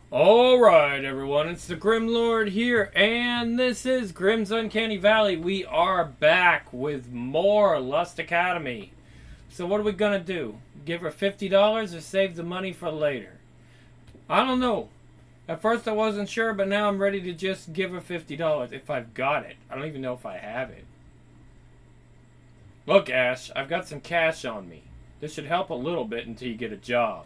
Alright, everyone, it's the Grim Lord here, and this is Grim's Uncanny Valley. We are back with more Lust Academy. So what are we gonna do? Give her $50 or save the money for later? I don't know. At first I wasn't sure, but now I'm ready to just give her $50 if I've got it. I don't even know if I have it. Look, Ash, I've got some cash on me. This should help a little bit until you get a job.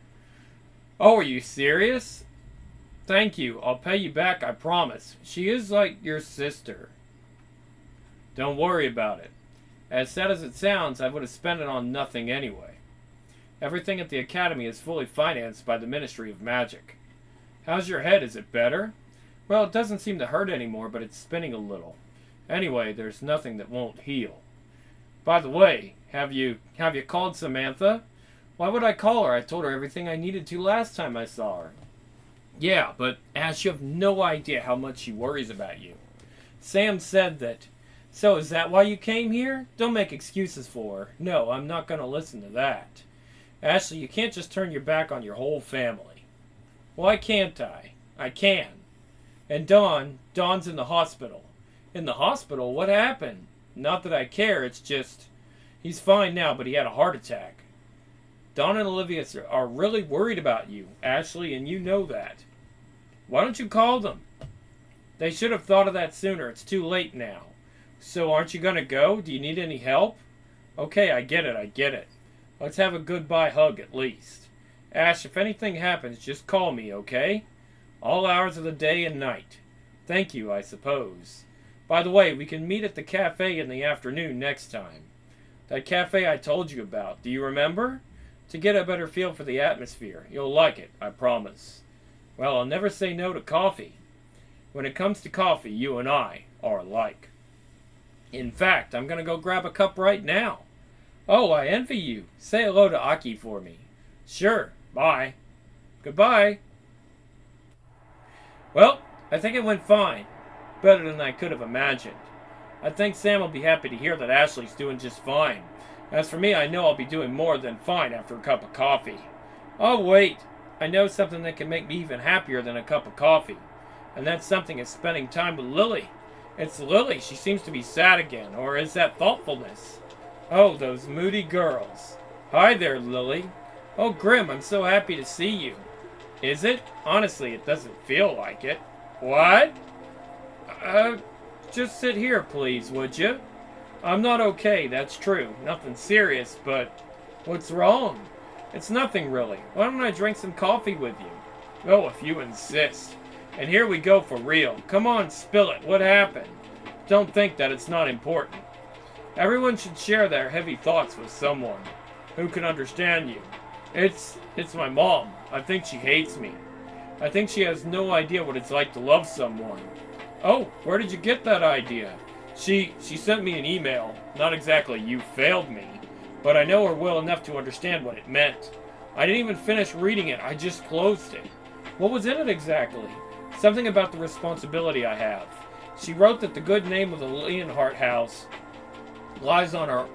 Oh, are you serious? Thank you. I'll pay you back, I promise. She is like your sister. Don't worry about it. As sad as it sounds, I would have spent it on nothing anyway. Everything at the Academy is fully financed by the Ministry of Magic. How's your head? Is it better? Well, it doesn't seem to hurt anymore, but it's spinning a little. Anyway, there's nothing that won't heal. By the way, have you called Samantha? Why would I call her? I told her everything I needed to last time I saw her. Yeah, but Ash, you have no idea how much she worries about you. Sam said that. So is that why you came here? Don't make excuses for her. No, I'm not going to listen to that. Ashley, you can't just turn your back on your whole family. Why can't I? I can. And Don's in the hospital. In the hospital? What happened? Not that I care, it's just... He's fine now, but he had a heart attack. Don and Olivia are really worried about you, Ashley, and you know that. Why don't you call them? They should have thought of that sooner. It's too late now. So aren't you going to go? Do you need any help? Okay, I get it. Let's have a goodbye hug at least. Ash, if anything happens, just call me, okay? All hours of the day and night. Thank you, I suppose. By the way, we can meet at the cafe in the afternoon next time. That cafe I told you about, do you remember? To get a better feel for the atmosphere. You'll like it, I promise. Well, I'll never say no to coffee. When it comes to coffee, you and I are alike. In fact, I'm going to go grab a cup right now. Oh, I envy you. Say hello to Aki for me. Sure, bye. Goodbye. Well, I think it went fine. Better than I could have imagined. I think Sam will be happy to hear that Ashley's doing just fine. As for me, I know I'll be doing more than fine after a cup of coffee. Oh, wait. I know something that can make me even happier than a cup of coffee. And that something is spending time with Lily. It's Lily. She seems to be sad again. Or is that thoughtfulness? Oh, those moody girls. Hi there, Lily. Oh, Grim, I'm so happy to see you. Is it? Honestly, it doesn't feel like it. What? Just sit here, please, would you? I'm not okay, that's true. Nothing serious, but what's wrong? It's nothing really. Why don't I drink some coffee with you? Oh, if you insist. And here we go for real. Come on, spill it. What happened? Don't think that it's not important. Everyone should share their heavy thoughts with someone who can understand you. It's my mom. I think she hates me. I think she has no idea what it's like to love someone. Oh, where did you get that idea? She sent me an email. Not exactly you failed me, but I know her well enough to understand what it meant. I didn't even finish reading it. I just closed it. What was in it exactly? Something about the responsibility I have. She wrote that the good name of the Leonhardt house lies on our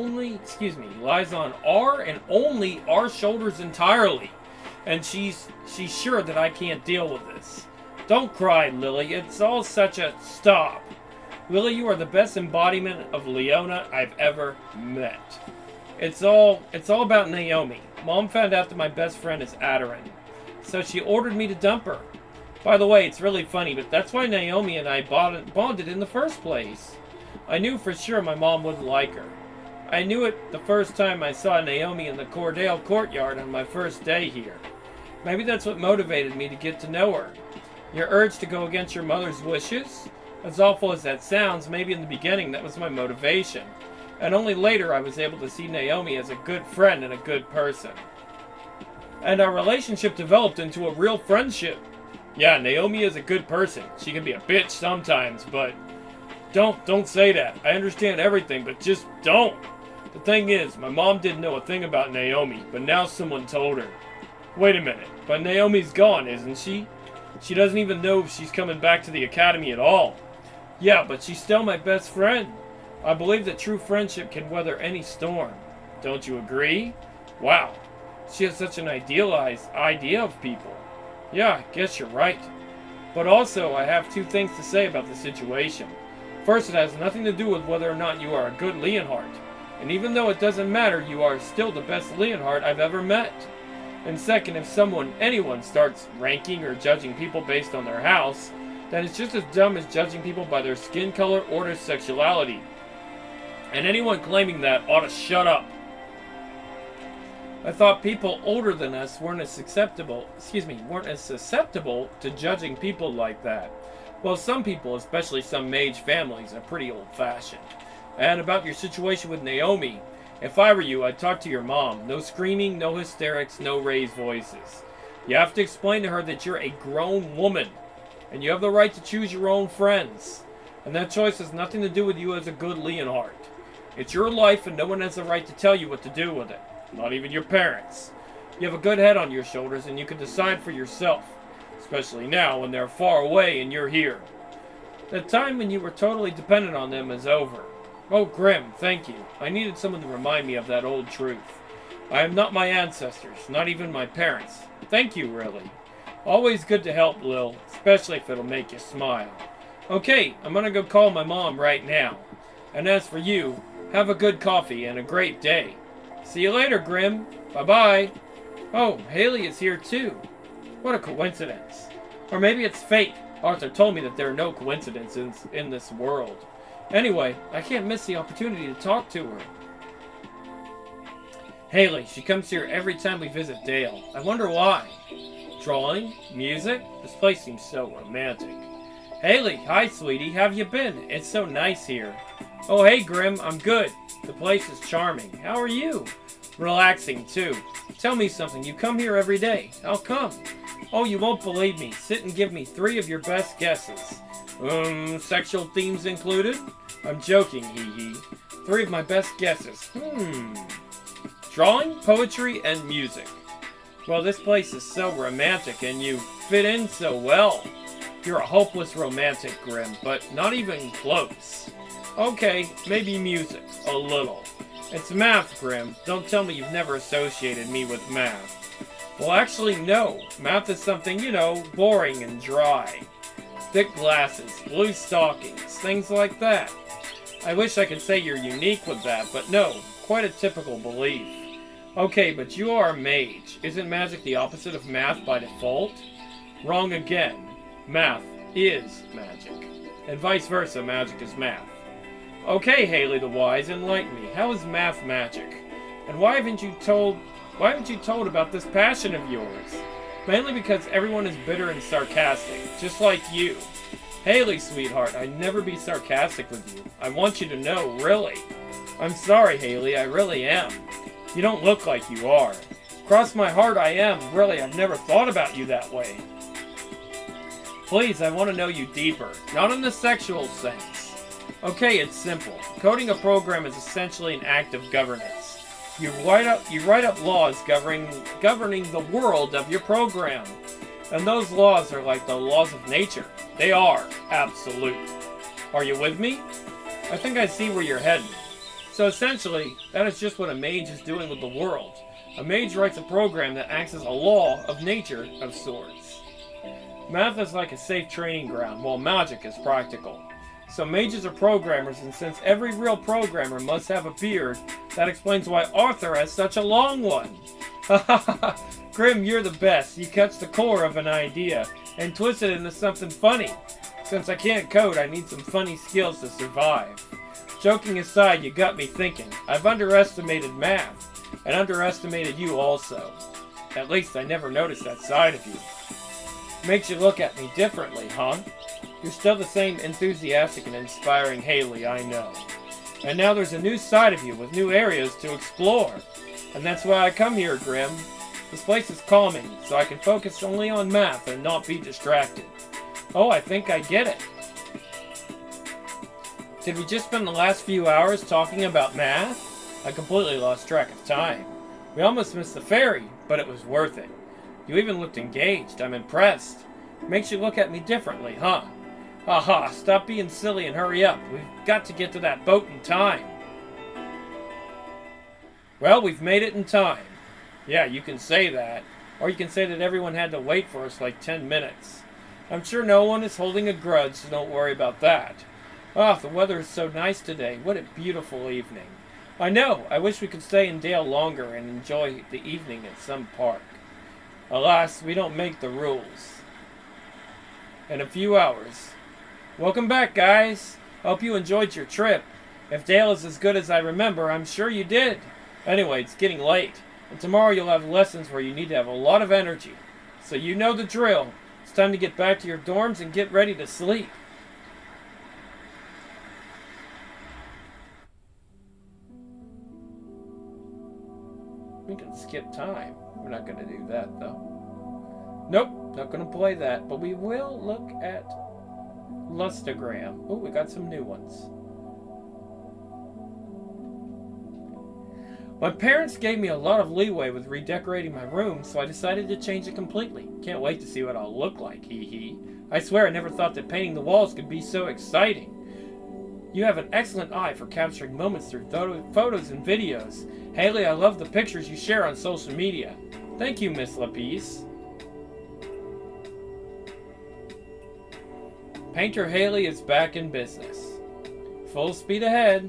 and only our shoulders entirely. And she's sure that I can't deal with this. Don't cry, Lily. It's all such a stop. Lily, you are the best embodiment of Leona I've ever met. It's all about Naomi. Mom found out that my best friend is Adarin, so she ordered me to dump her. By the way, it's really funny, but that's why Naomi and I bonded in the first place. I knew for sure my mom wouldn't like her. I knew it the first time I saw Naomi in the Cordale courtyard on my first day here. Maybe that's what motivated me to get to know her. Your urge to go against your mother's wishes? As awful as that sounds, maybe in the beginning that was my motivation. And only later I was able to see Naomi as a good friend and a good person. And our relationship developed into a real friendship. Yeah, Naomi is a good person. She can be a bitch sometimes, but don't say that. I understand everything, but just don't. The thing is, my mom didn't know a thing about Naomi, but now someone told her. Wait a minute, but Naomi's gone, isn't she? She doesn't even know if she's coming back to the Academy at all. Yeah, but she's still my best friend. I believe that true friendship can weather any storm. Don't you agree? Wow, she has such an idealized idea of people. Yeah, I guess you're right. But also, I have two things to say about the situation. First, it has nothing to do with whether or not you are a good Leonhardt. And even though it doesn't matter, you are still the best Leonhardt I've ever met. And second, if anyone starts ranking or judging people based on their house, then it's just as dumb as judging people by their skin color or their sexuality. And anyone claiming that ought to shut up. I thought people older than us weren't as susceptible to judging people like that. Well, some people, especially some mage families, are pretty old-fashioned. And about your situation with Naomi, if I were you, I'd talk to your mom. No screaming, no hysterics, no raised voices. You have to explain to her that you're a grown woman, and you have the right to choose your own friends. And that choice has nothing to do with you as a good Leonhardt. It's your life, and no one has the right to tell you what to do with it. Not even your parents. You have a good head on your shoulders, and you can decide for yourself. Especially now, when they're far away and you're here. The time when you were totally dependent on them is over. Oh, Grim, thank you. I needed someone to remind me of that old truth. I am not my ancestors, not even my parents. Thank you, really. Always good to help, Lil, especially if it'll make you smile. Okay, I'm gonna go call my mom right now. And as for you, have a good coffee and a great day. See you later, Grim. Bye-bye. Oh, Haley is here too. What a coincidence. Or maybe it's fate. Arthur told me that there are no coincidences in this world. Anyway, I can't miss the opportunity to talk to her. Haley, she comes here every time we visit Dale. I wonder why. Drawing? Music? This place seems so romantic. Haley, hi sweetie, how have you been? It's so nice here. Oh hey Grim, I'm good. The place is charming. How are you? Relaxing too. Tell me something, you come here every day. How come? Oh, you won't believe me. Sit and give me 3 of your best guesses. Sexual themes included? I'm joking, hee hee. 3 of my best guesses. Drawing, poetry, and music. Well, this place is so romantic and you fit in so well. You're a hopeless romantic, Grim, but not even close. Okay, maybe music. A little. It's math, Grim. Don't tell me you've never associated me with math. Well, actually, no. Math is something, boring and dry. Thick glasses, blue stockings, things like that. I wish I could say you're unique with that, but no, quite a typical belief. Okay, but you are a mage. Isn't magic the opposite of math by default? Wrong again. Math is magic. And vice versa, magic is math. Okay, Haley the Wise, enlighten me. How is math magic? And why haven't you told about this passion of yours? Mainly because everyone is bitter and sarcastic, just like you. Haley, sweetheart, I'd never be sarcastic with you. I want you to know, really. I'm sorry, Haley, I really am. You don't look like you are. Cross my heart, I am. Really, I've never thought about you that way. Please, I want to know you deeper, not in the sexual sense. Okay, it's simple. Coding a program is essentially an act of governance. You write up laws governing the world of your program. And those laws are like the laws of nature. They are absolute. Are you with me? I think I see where you're heading. So essentially, that is just what a mage is doing with the world. A mage writes a program that acts as a law of nature of sorts. Math is like a safe training ground, while magic is practical. So mages are programmers, and since every real programmer must have a beard, that explains why Arthur has such a long one. Ha ha ha! Grim, you're the best. You catch the core of an idea and twist it into something funny. Since I can't code, I need some funny skills to survive. Joking aside, you got me thinking. I've underestimated math, and underestimated you also. At least I never noticed that side of you. Makes you look at me differently, huh? You're still the same enthusiastic and inspiring Haley I know. And now there's a new side of you with new areas to explore. And that's why I come here, Grim. This place is calming, so I can focus only on math and not be distracted. Oh, I think I get it. Did we just spend the last few hours talking about math? I completely lost track of time. We almost missed the ferry, but it was worth it. You even looked engaged. I'm impressed. Makes you look at me differently, huh? Haha, stop being silly and hurry up. We've got to get to that boat in time. Well, we've made it in time. Yeah, you can say that. Or you can say that everyone had to wait for us like 10 minutes. I'm sure no one is holding a grudge, so don't worry about that. Oh, the weather is so nice today. What a beautiful evening. I know, I wish we could stay in Dale longer and enjoy the evening at some park. Alas, we don't make the rules. In a few hours. Welcome back, guys. Hope you enjoyed your trip. If Dale is as good as I remember, I'm sure you did. Anyway, it's getting late, and tomorrow you'll have lessons where you need to have a lot of energy. So you know the drill. It's time to get back to your dorms and get ready to sleep. We can skip time. We're not going to do that, though. Nope, not going to play that. But we will look at Lustagram. Oh, we got some new ones. My parents gave me a lot of leeway with redecorating my room, so I decided to change it completely. Can't wait to see what I'll look like, hee hee. I swear I never thought that painting the walls could be so exciting. You have an excellent eye for capturing moments through photos and videos. Haley, I love the pictures you share on social media. Thank you, Miss Lapis. Painter Haley is back in business. Full speed ahead.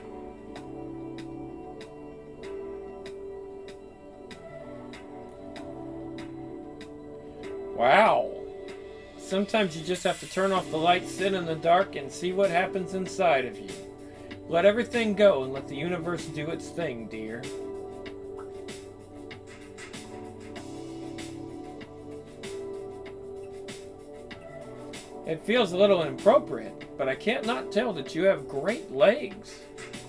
Wow. Sometimes you just have to turn off the lights, sit in the dark, and see what happens inside of you. Let everything go and let the universe do its thing, dear. It feels a little inappropriate, but I can't not tell that you have great legs.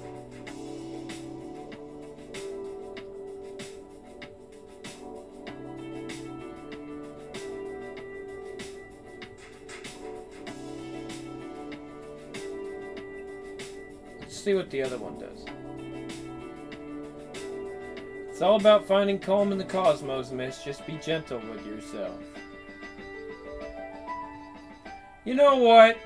See what the other one does. It's all about finding calm in the cosmos, miss. Just be gentle with yourself. You know what?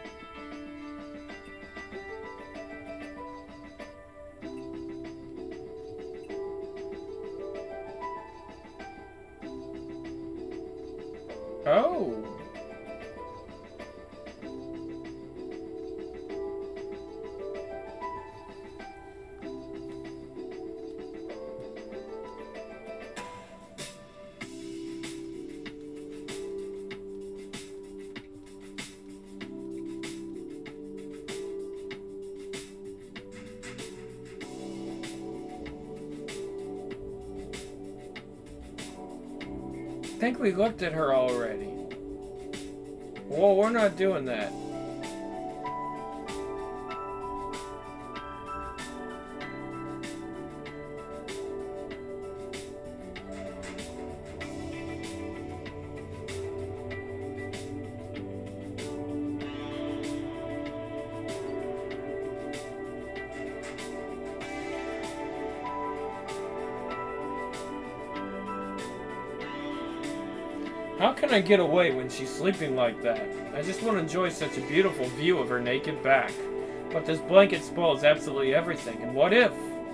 Oh. I think we looked at her already. Whoa, we're not doing that. How can I get away when she's sleeping like that? I just want to enjoy such a beautiful view of her naked back. But this blanket spoils absolutely everything, and what if?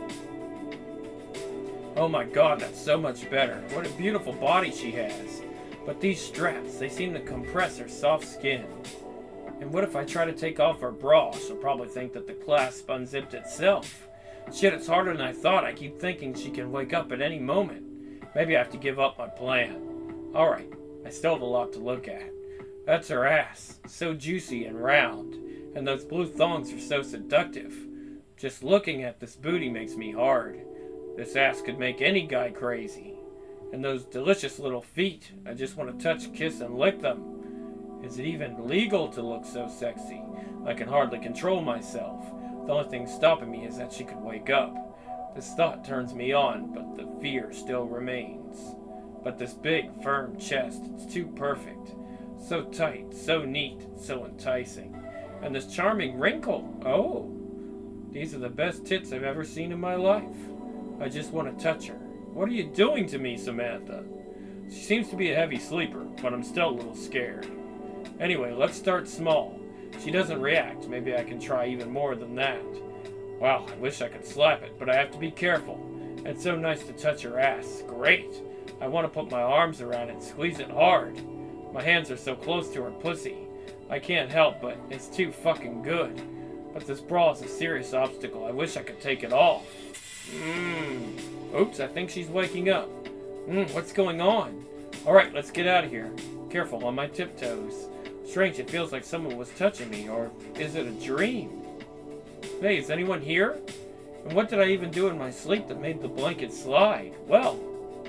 Oh my god, that's so much better. What a beautiful body she has. But these straps, they seem to compress her soft skin. And what if I try to take off her bra? She'll probably think that the clasp unzipped itself. Shit, it's harder than I thought. I keep thinking she can wake up at any moment. Maybe I have to give up my plan. Alright. I still have a lot to look at. That's her ass, so juicy and round, and those blue thongs are so seductive. Just looking at this booty makes me hard. This ass could make any guy crazy. And those delicious little feet, I just want to touch, kiss, and lick them. Is it even legal to look so sexy? I can hardly control myself. The only thing stopping me is that she could wake up. This thought turns me on, but the fear still remains. But this big, firm chest, it's too perfect. So tight, so neat, so enticing. And this charming wrinkle, oh! These are the best tits I've ever seen in my life. I just want to touch her. What are you doing to me, Samantha? She seems to be a heavy sleeper, but I'm still a little scared. Anyway, let's start small. She doesn't react. Maybe I can try even more than that. Wow, I wish I could slap it, but I have to be careful. It's so nice to touch her ass. Great. I want to put my arms around it and squeeze it hard. My hands are so close to her pussy. I can't help, but it's too fucking good. But this bra is a serious obstacle. I wish I could take it off. Oops, I think she's waking up. What's going on? Alright, let's get out of here. Careful on my tiptoes. Strange, it feels like someone was touching me, or is it a dream? Hey, is anyone here? And what did I even do in my sleep that made the blanket slide? Well,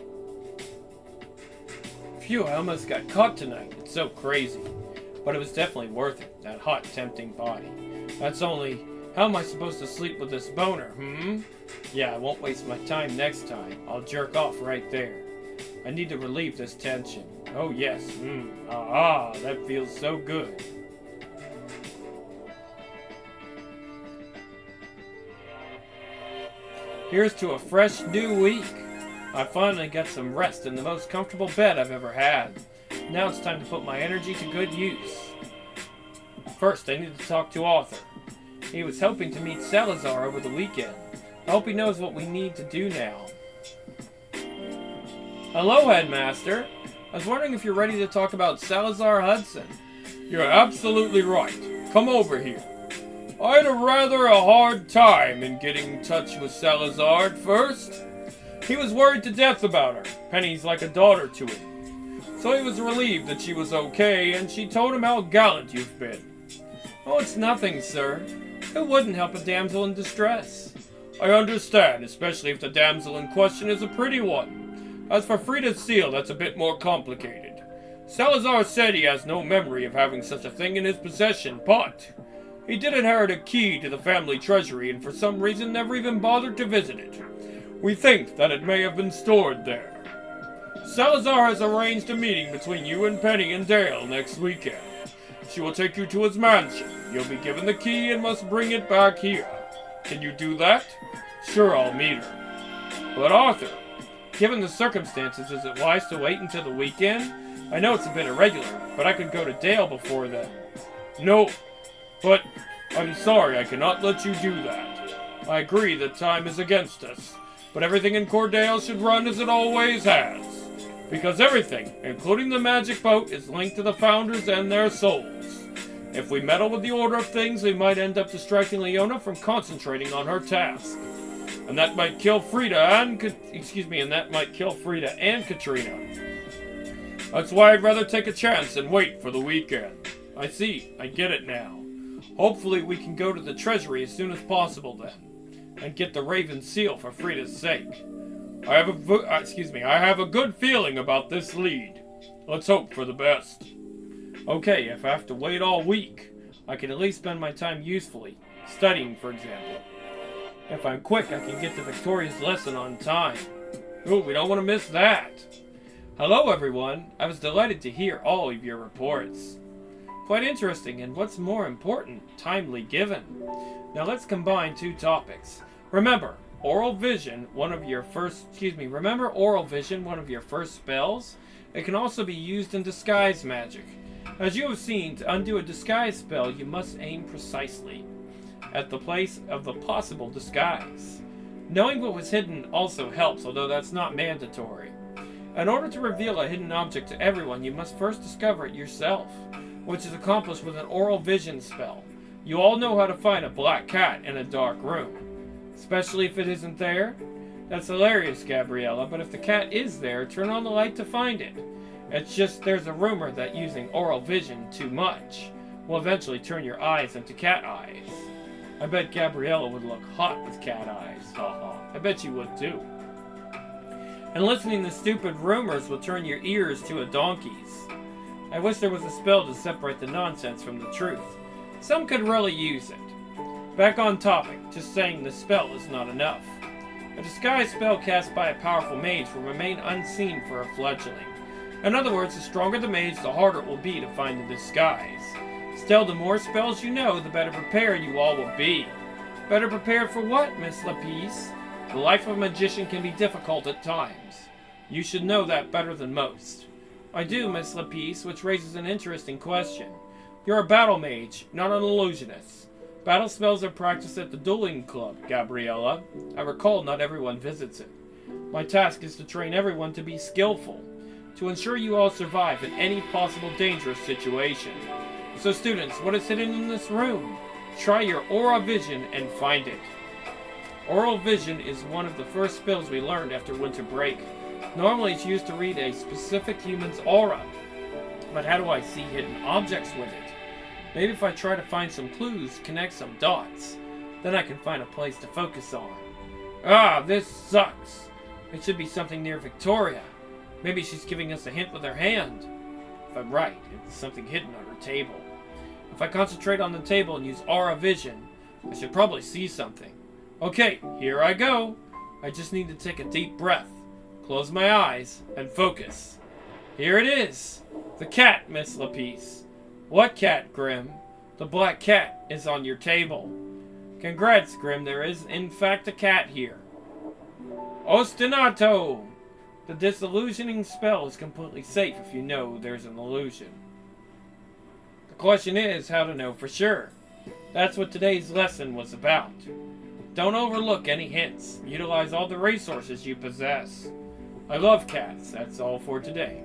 phew, I almost got caught tonight. It's so crazy. But it was definitely worth it, that hot, tempting body. That's only, how am I supposed to sleep with this boner, Yeah, I won't waste my time next time. I'll jerk off right there. I need to relieve this tension. Oh yes, that feels so good. Here's to a fresh new week. I finally got some rest in the most comfortable bed I've ever had. Now it's time to put my energy to good use. First, I need to talk to Arthur. He was hoping to meet Salazar over the weekend. I hope he knows what we need to do now. Hello, Headmaster. I was wondering if you're ready to talk about Salazar Hudson. You're absolutely right. Come over here. I had a rather hard time in getting in touch with Salazar at first. He was worried to death about her. Penny's like a daughter to him. So he was relieved that she was okay, and she told him how gallant you've been. Oh, it's nothing, sir. Who wouldn't help a damsel in distress? I understand, especially if the damsel in question is a pretty one. As for Frida's seal, that's a bit more complicated. Salazar said he has no memory of having such a thing in his possession, but he did inherit a key to the family treasury and for some reason never even bothered to visit it. We think that it may have been stored there. Salazar has arranged a meeting between you and Penny and Dale next weekend. She will take you to his mansion. You'll be given the key and must bring it back here. Can you do that? Sure, I'll meet her. But Arthur, given the circumstances, is it wise to wait until the weekend? I know it's a bit irregular, but I could go to Dale before then. No, but I'm sorry, I cannot let you do that. I agree that time is against us, but everything in Cordale should run as it always has. Because everything, including the magic boat, is linked to the founders and their souls. If we meddle with the order of things, we might end up distracting Leona from concentrating on her task. And that might kill Frida and Katrina. That's why I'd rather take a chance and wait for the weekend. I see, I get it now. Hopefully we can go to the treasury as soon as possible then, and get the Raven seal for Frida's sake. I have a good feeling about this lead. Let's hope for the best. Okay, if I have to wait all week, I can at least spend my time usefully, studying for example. If I'm quick, I can get to Victoria's lesson on time. Ooh, we don't want to miss that. Hello everyone, I was delighted to hear all of your reports. Quite interesting, and what's more important, timely given. Now let's combine two topics. Remember oral vision, one of your first spells? It can also be used in disguise magic. As you have seen, to undo a disguise spell, you must aim precisely at the place of the possible disguise. Knowing what was hidden also helps, although that's not mandatory. In order to reveal a hidden object to everyone, you must first discover it yourself, which is accomplished with an oral vision spell. You all know how to find a black cat in a dark room, especially if it isn't there. That's hilarious, Gabriella, but if the cat is there, turn on the light to find it. It's just there's a rumor that using oral vision too much will eventually turn your eyes into cat eyes. I bet Gabriella would look hot with cat eyes. I bet you would too. And listening to stupid rumors will turn your ears to a donkey's. I wish there was a spell to separate the nonsense from the truth. Some could really use it. Back on topic, just saying the spell is not enough. A disguise spell cast by a powerful mage will remain unseen for a fledgling. In other words, the stronger the mage, the harder it will be to find the disguise. Still, the more spells you know, the better prepared you all will be. Better prepared for what, Miss Lapice? The life of a magician can be difficult at times. You should know that better than most. I do, Miss Lapice, which raises an interesting question. You're a battle mage, not an illusionist. Battle spells are practiced at the dueling club, Gabriella. I recall not everyone visits it. My task is to train everyone to be skillful, to ensure you all survive in any possible dangerous situation. So students, what is hidden in this room? Try your Aura Vision and find it. Oral Vision is one of the first spells we learned after winter break. Normally it's used to read a specific human's aura. But how do I see hidden objects with it? Maybe if I try to find some clues, connect some dots, then I can find a place to focus on. Ah, this sucks. It should be something near Victoria. Maybe she's giving us a hint with her hand. If I'm right, it's something hidden on her table. If I concentrate on the table and use Aura Vision, I should probably see something. Okay, here I go. I just need to take a deep breath, close my eyes, and focus. Here it is. The cat, Miss Lapice. What cat, Grim? The black cat is on your table. Congrats, Grim. There is, in fact, a cat here. Ostinato! The disillusioning spell is completely safe if you know there's an illusion. The question is how to know for sure. That's what today's lesson was about. Don't overlook any hints. Utilize all the resources you possess. I love cats. That's all for today.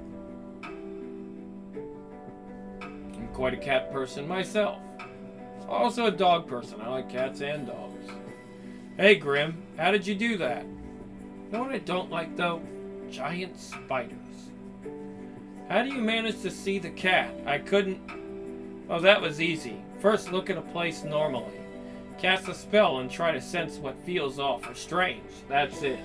I'm quite a cat person myself. Also a dog person. I like cats and dogs. Hey, Grim. How did you do that? You know what I don't like, though? Giant spiders. How do you manage to see the cat? I couldn't... Oh, that was easy. First, look at a place normally. Cast a spell and try to sense what feels off or strange. That's it.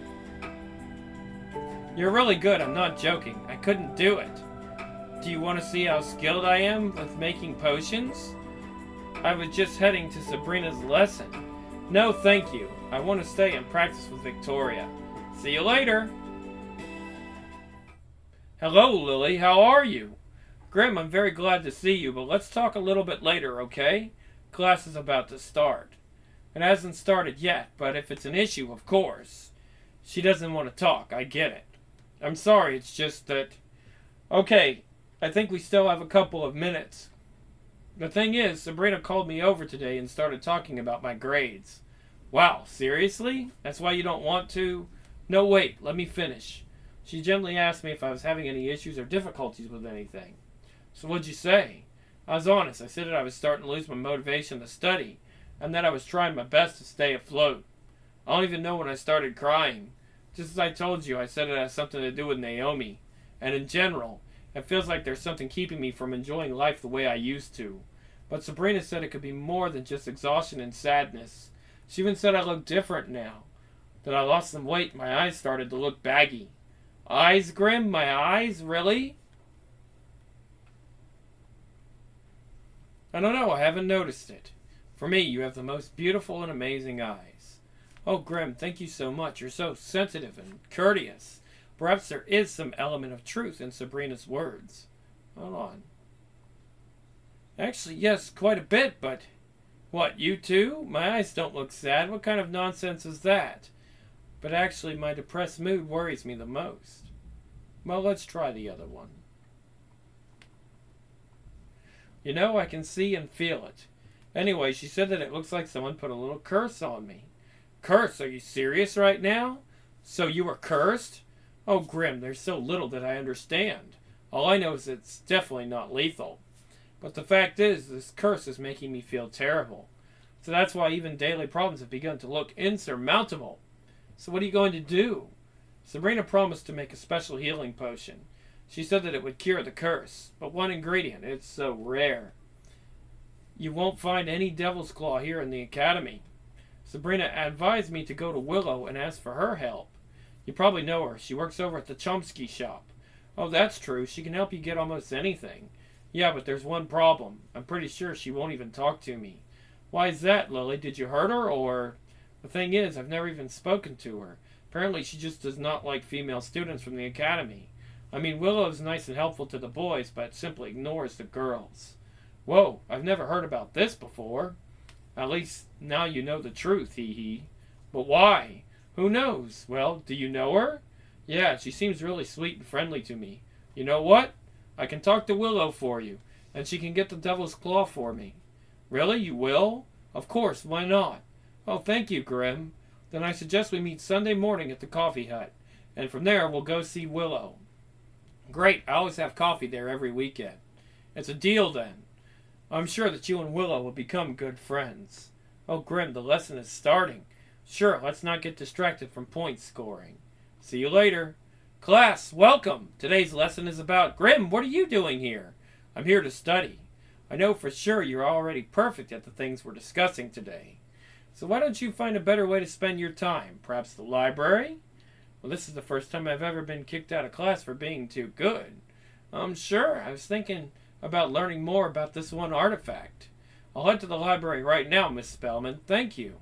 You're really good, I'm not joking. I couldn't do it. Do you want to see how skilled I am with making potions? I was just heading to Sabrina's lesson. No, thank you. I want to stay and practice with Victoria. See you later. Hello, Lily. How are you? Grim, I'm very glad to see you, but let's talk a little bit later, okay? Class is about to start. It hasn't started yet, but if it's an issue, of course. She doesn't want to talk, I get it. I'm sorry, it's just that... Okay, I think we still have a couple of minutes. The thing is, Sabrina called me over today and started talking about my grades. Wow, seriously? That's why you don't want to... No, wait, let me finish. She gently asked me if I was having any issues or difficulties with anything. So what'd you say? I was honest. I said that I was starting to lose my motivation to study, and that I was trying my best to stay afloat. I don't even know when I started crying. Just as I told you, I said it has something to do with Naomi. And in general, it feels like there's something keeping me from enjoying life the way I used to. But Sabrina said it could be more than just exhaustion and sadness. She even said I look different now. That I lost some weight and my eyes started to look baggy. Eyes, Grim? My eyes? Really? I don't know, I haven't noticed it. For me, you have the most beautiful and amazing eyes. Oh, Grim, thank you so much. You're so sensitive and courteous. Perhaps there is some element of truth in Sabrina's words. Hold on. Actually, yes, quite a bit, but... What, you too? My eyes don't look sad. What kind of nonsense is that? But actually, my depressed mood worries me the most. Well, let's try the other one. You know, I can see and feel it. Anyway, she said that it looks like someone put a little curse on me. Curse? Are you serious right now? So you were cursed? Oh, Grim, there's so little that I understand. All I know is it's definitely not lethal. But the fact is, this curse is making me feel terrible. So that's why even daily problems have begun to look insurmountable. So what are you going to do? Sabrina promised to make a special healing potion. She said that it would cure the curse, but one ingredient, it's so rare. You won't find any Devil's Claw here in the academy. Sabrina advised me to go to Willow and ask for her help. You probably know her. She works over at the Chomsky shop. Oh, that's true. She can help you get almost anything. Yeah, but there's one problem. I'm pretty sure she won't even talk to me. Why is that, Lily? Did you hurt her, or... The thing is, I've never even spoken to her. Apparently she just does not like female students from the academy. I mean, Willow's nice and helpful to the boys, but simply ignores the girls. Whoa, I've never heard about this before. At least now you know the truth, hee. But why? Who knows? Well, do you know her? Yeah, she seems really sweet and friendly to me. You know what? I can talk to Willow for you, and she can get the Devil's Claw for me. Really? You will? Of course, why not? Oh, thank you, Grim. Then I suggest we meet Sunday morning at the coffee hut, and from there we'll go see Willow. Great, I always have coffee there every weekend. It's a deal then. I'm sure that you and Willow will become good friends. Oh, Grim, the lesson is starting. Sure, let's not get distracted from point scoring. See you later. Class, welcome! Today's lesson is about Grim. What are you doing here? I'm here to study. I know for sure you're already perfect at the things we're discussing today. So why don't you find a better way to spend your time? Perhaps the library? Well, this is the first time I've ever been kicked out of class for being too good. Sure, I was thinking about learning more about this one artifact. I'll head to the library right now, Miss Spellman. Thank you.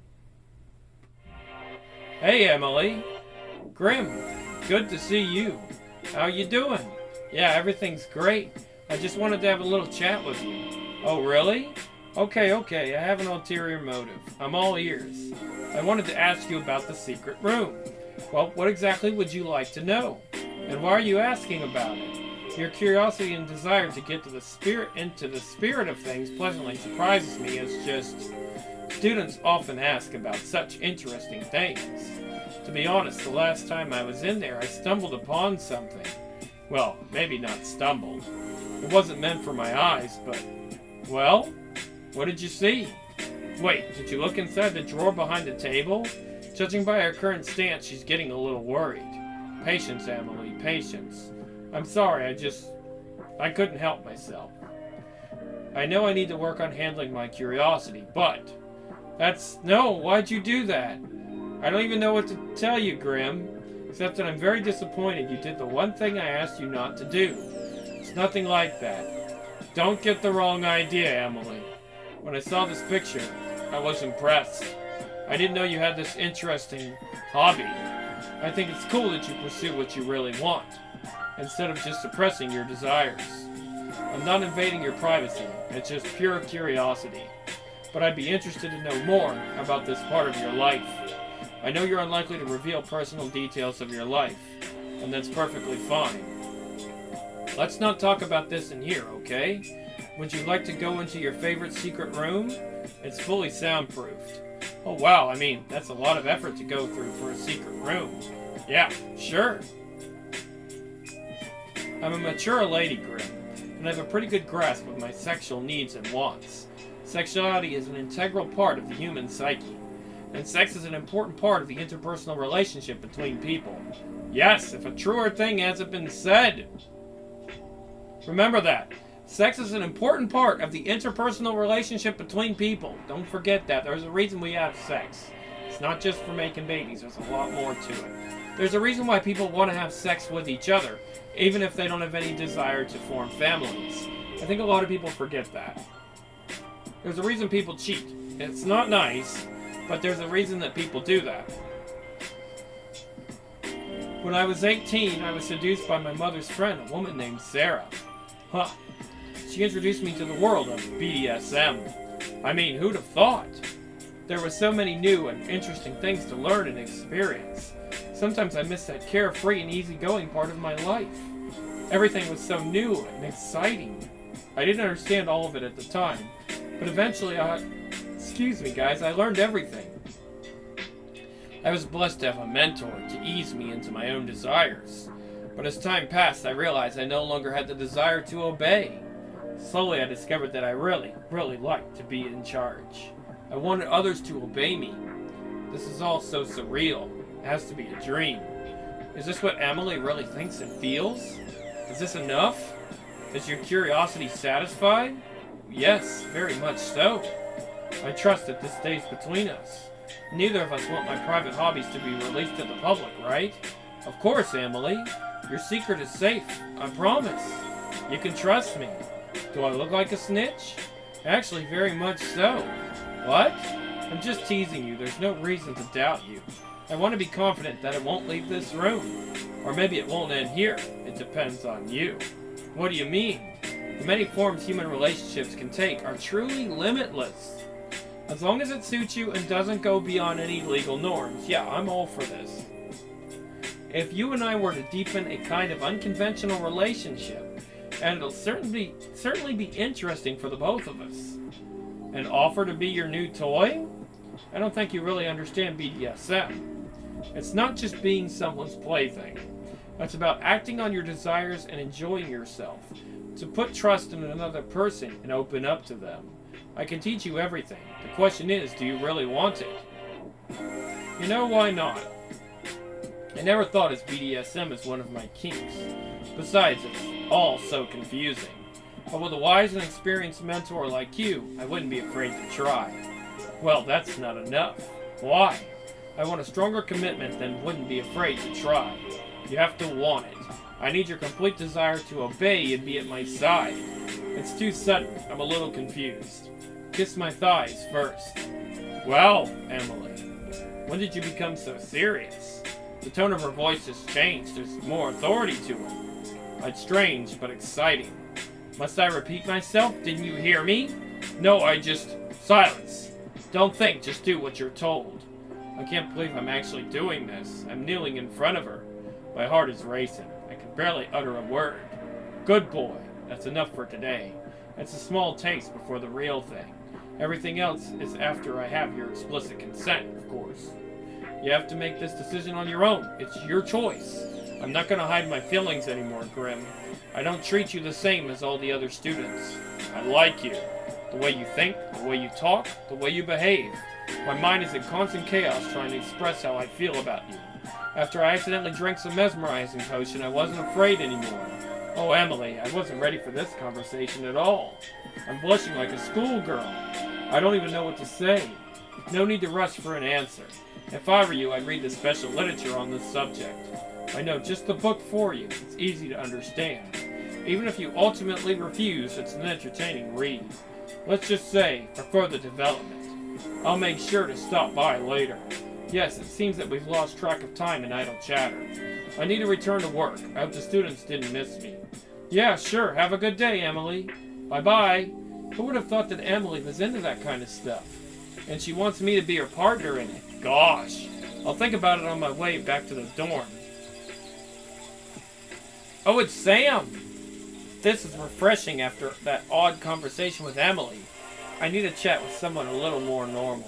Hey, Emily. Grim, good to see you. How you doing? Yeah, everything's great. I just wanted to have a little chat with you. Oh, really? Okay, I have an ulterior motive. I'm all ears. I wanted to ask you about the secret room. Well, what exactly would you like to know? And why are you asking about it? Your curiosity and desire to get into the spirit of things pleasantly surprises me, as just students often ask about such interesting things. To be honest, the last time I was in there, I stumbled upon something. Well, maybe not stumbled. It wasn't meant for my eyes, but... Well, what did you see? Wait, did you look inside the drawer behind the table? Judging by her current stance, she's getting a little worried. Patience, Emily, patience. I'm sorry, I couldn't help myself. I know I need to work on handling my curiosity, but... No, why'd you do that? I don't even know what to tell you, Grim, except that I'm very disappointed you did the one thing I asked you not to do. It's nothing like that. Don't get the wrong idea, Emily. When I saw this picture, I was impressed. I didn't know you had this interesting hobby. I think it's cool that you pursue what you really want, instead of just suppressing your desires. I'm not invading your privacy, it's just pure curiosity. But I'd be interested to know more about this part of your life. I know you're unlikely to reveal personal details of your life, and that's perfectly fine. Let's not talk about this in here, okay? Would you like to go into your favorite secret room? It's fully soundproofed. Oh wow, I mean, that's a lot of effort to go through for a secret room. Yeah, sure. I'm a mature lady, Grim, and I have a pretty good grasp of my sexual needs and wants. Sexuality is an integral part of the human psyche, and sex is an important part of the interpersonal relationship between people. Yes, if a truer thing hasn't been said. Remember that. Sex is an important part of the interpersonal relationship between people. Don't forget that. There's a reason we have sex. It's not just for making babies. There's a lot more to it. There's a reason why people want to have sex with each other, even if they don't have any desire to form families. I think a lot of people forget that. There's a reason people cheat. It's not nice, but there's a reason that people do that. When I was 18, I was seduced by my mother's friend, a woman named Sarah. Huh. She introduced me to the world of BDSM. I mean, who'd have thought? There were so many new and interesting things to learn and experience. Sometimes I missed that carefree and easygoing part of my life. Everything was so new and exciting. I didn't understand all of it at the time, but eventually excuse me guys, I learned everything. I was blessed to have a mentor to ease me into my own desires. But as time passed, I realized I no longer had the desire to obey. Slowly I discovered that I really liked to be in charge. I wanted others to obey me. This is all so surreal. It has to be a dream. Is this what Emily really thinks and feels? Is this enough? Is your curiosity satisfied? Yes, very much so. I trust that this stays between us. Neither of us want my private hobbies to be released to the public, right? Of course, Emily. Your secret is safe. I promise. You can trust me. Do I look like a snitch? Actually, very much so. What? I'm just teasing you. There's no reason to doubt you. I want to be confident that it won't leave this room. Or maybe it won't end here. It depends on you. What do you mean? The many forms human relationships can take are truly limitless. As long as it suits you and doesn't go beyond any legal norms, yeah, I'm all for this. If you and I were to deepen a kind of unconventional relationship, and it'll certainly be interesting for the both of us, and offer to be your new toy? I don't think you really understand BDSM. It's not just being someone's plaything. It's about acting on your desires and enjoying yourself. To put trust in another person and open up to them. I can teach you everything. The question is, do you really want it? You know, why not? I never thought of BDSM as one of my kinks. Besides, it's all so confusing. But with a wise and experienced mentor like you, I wouldn't be afraid to try. Well, that's not enough. Why? I want a stronger commitment than wouldn't be afraid to try. You have to want it. I need your complete desire to obey and be at my side. It's too sudden. I'm a little confused. Kiss my thighs first. Well, Emily, when did you become so serious? The tone of her voice has changed. There's more authority to it. It's strange, but exciting. Must I repeat myself? Didn't you hear me? No, I just... Silence. Don't think, just do what you're told. I can't believe I'm actually doing this. I'm kneeling in front of her. My heart is racing. I can barely utter a word. Good boy. That's enough for today. It's a small taste before the real thing. Everything else is after I have your explicit consent, of course. You have to make this decision on your own. It's your choice. I'm not going to hide my feelings anymore, Grim. I don't treat you the same as all the other students. I like you. The way you think, the way you talk, the way you behave. My mind is in constant chaos trying to express how I feel about you. After I accidentally drank some mesmerizing potion, I wasn't afraid anymore. Oh, Emily, I wasn't ready for this conversation at all. I'm blushing like a schoolgirl. I don't even know what to say. No need to rush for an answer. If I were you, I'd read the special literature on this subject. I know just the book for you. It's easy to understand. Even if you ultimately refuse, it's an entertaining read. Let's just say, for further development. I'll make sure to stop by later. Yes, it seems that we've lost track of time in idle chatter. I need to return to work. I hope the students didn't miss me. Yeah, sure. Have a good day, Emily. Bye-bye. Who would have thought that Emily was into that kind of stuff? And she wants me to be her partner in it. Gosh. I'll think about it on my way back to the dorm. Oh, it's Sam! This is refreshing after that odd conversation with Emily. I need to chat with someone a little more normal.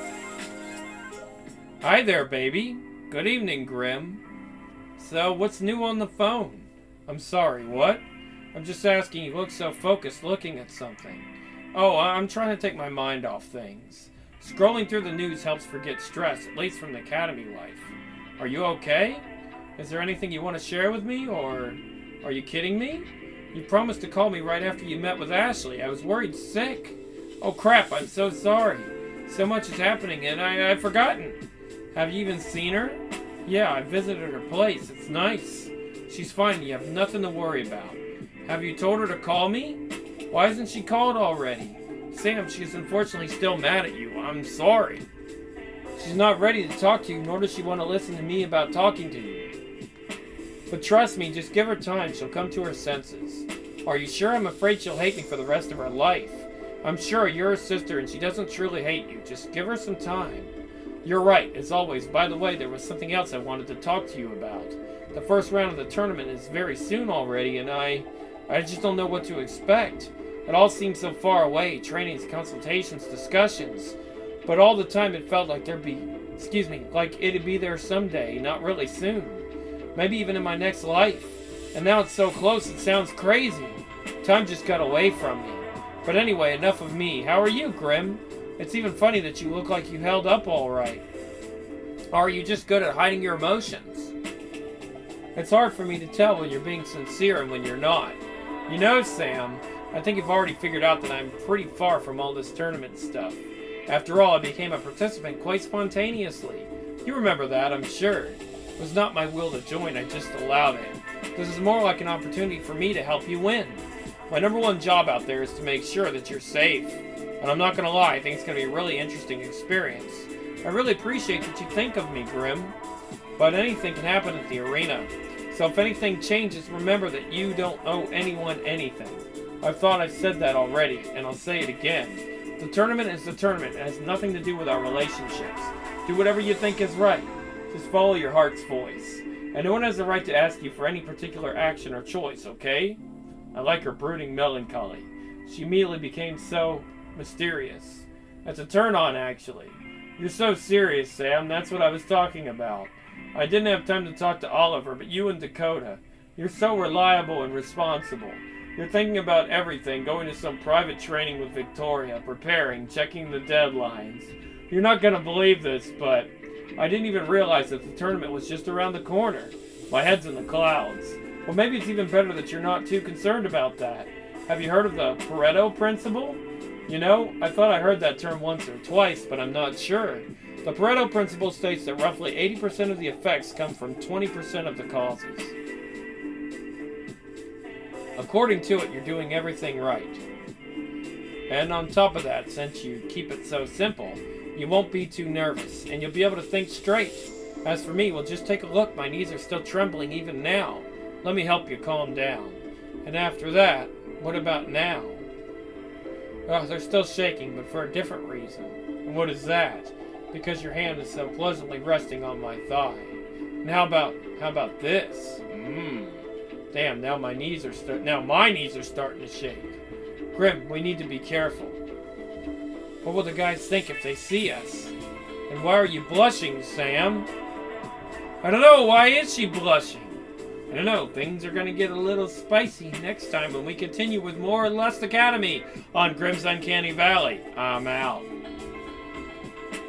Hi there, baby. Good evening, Grim. So, what's new on the phone? I'm sorry, what? I'm just asking, you look so focused looking at something. Oh, I'm trying to take my mind off things. Scrolling through the news helps forget stress, at least from the academy life. Are you okay? Is there anything you want to share with me, or are you kidding me? You promised to call me right after you met with Ashley. I was worried sick. Oh crap, I'm so sorry. So much is happening and I've forgotten. Have you even seen her? Yeah, I visited her place. It's nice. She's fine. You have nothing to worry about. Have you told her to call me? Why hasn't she called already? Sam, she's unfortunately still mad at you. I'm sorry. She's not ready to talk to you, nor does she want to listen to me about talking to you. But trust me, just give her time. She'll come to her senses. Are you sure? I'm afraid she'll hate me for the rest of her life. I'm sure you're her sister and she doesn't truly hate you. Just give her some time. You're right, as always. By the way, there was something else I wanted to talk to you about. The first round of the tournament is very soon already, and I just don't know what to expect. It all seems so far away, trainings, consultations, discussions. But all the time it felt like like it'd be there someday, not really soon. Maybe even in my next life. And now it's so close it sounds crazy. Time just got away from me. But anyway, enough of me. How are you, Grim? It's even funny that you look like you held up all right. Or are you just good at hiding your emotions? It's hard for me to tell when you're being sincere and when you're not. You know, Sam, I think you've already figured out that I'm pretty far from all this tournament stuff. After all, I became a participant quite spontaneously. You remember that, I'm sure. It was not my will to join, I just allowed it. This is more like an opportunity for me to help you win. My number one job out there is to make sure that you're safe. And I'm not going to lie, I think it's going to be a really interesting experience. I really appreciate that you think of me, Grim. But anything can happen at the arena. So if anything changes, remember that you don't owe anyone anything. I thought I've said that already, and I'll say it again. The tournament is the tournament. It has nothing to do with our relationships. Do whatever you think is right. Just follow your heart's voice. And no one has the right to ask you for any particular action or choice, okay? I like her brooding melancholy. She immediately became so mysterious. That's a turn-on, actually. You're so serious, Sam. That's what I was talking about. I didn't have time to talk to Oliver, but you and Dakota. You're so reliable and responsible. You're thinking about everything, going to some private training with Victoria, preparing, checking the deadlines. You're not going to believe this, but I didn't even realize that the tournament was just around the corner. My head's in the clouds. Well, maybe it's even better that you're not too concerned about that. Have you heard of the Pareto principle? You know, I thought I heard that term once or twice, but I'm not sure. The Pareto principle states that roughly 80% of the effects come from 20% of the causes. According to it, you're doing everything right. And on top of that, since you keep it so simple, you won't be too nervous, and you'll be able to think straight. As for me, well, just take a look. My knees are still trembling even now. Let me help you calm down. And after that, what about now? Oh, they're still shaking, but for a different reason. And what is that? Because your hand is so pleasantly resting on my thigh. And how about this? Damn, now my knees are starting to shake. Grim, we need to be careful. What will the guys think if they see us? And why are you blushing, Sam? I don't know, why is she blushing? I don't know, things are gonna get a little spicy next time when we continue with more Lust Academy on Grim's Uncanny Valley. I'm out.